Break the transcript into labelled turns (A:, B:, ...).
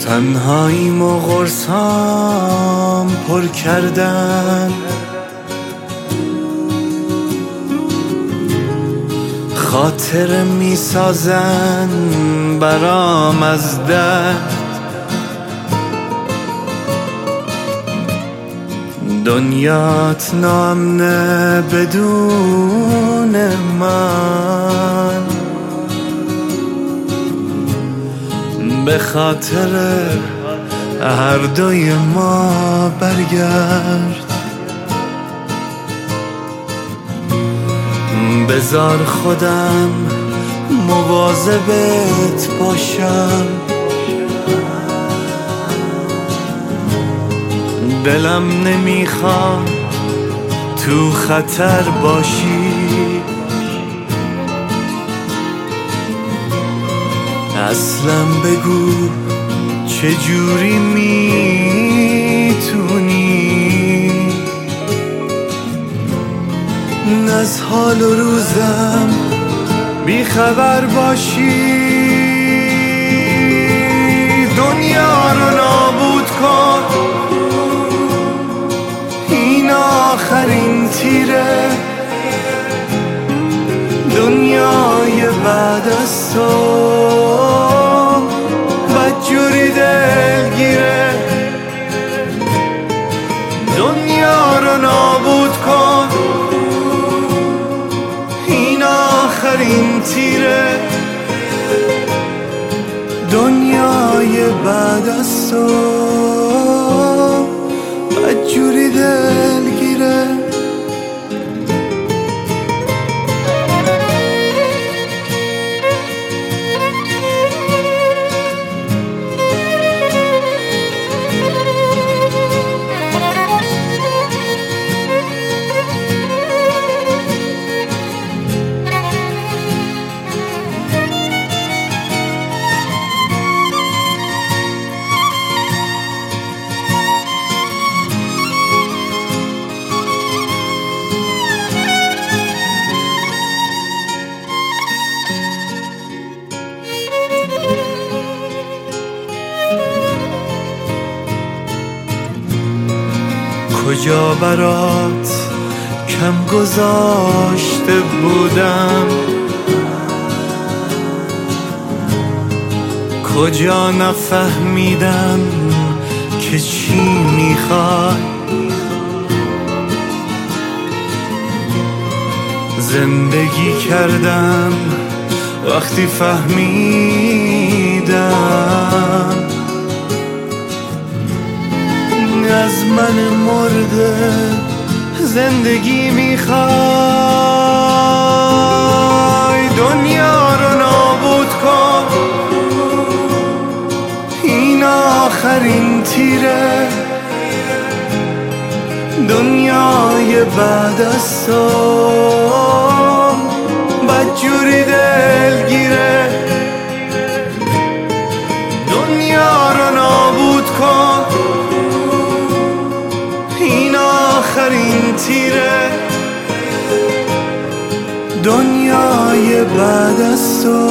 A: تنهاییم و قرصام پر کردن، خاطر می سازن برام از درد. دنیات نامنه بدون من، به خاطر هر دوی ما برگرد. بذار خودم مواظبت باشم، دلم نمیخواد تو خطر باشی. اصلا بگو چجوری میتونی از حال و روزم بیخبر باشی. دنیا رو نابود کن، این آخرین تیره. دنیای بعد از تو بدجوری دلگیره. دنیا رو نابود کن، این آخرین تیره. دنیای بعد از تو بدجوری دلگیره. کجا برات کم گذاشته بودم، کجا نفهمیدم که چی میخوای. زندگی کردم وقتی فهمیدم از من مرده زندگی میخوای. دنیا رو نابود کن، این آخرین تیره. دنیای بعد از تو بدجوری دلگیره. دنیا رو نابود کن، این آخرین تیره. دنیای بعد از تو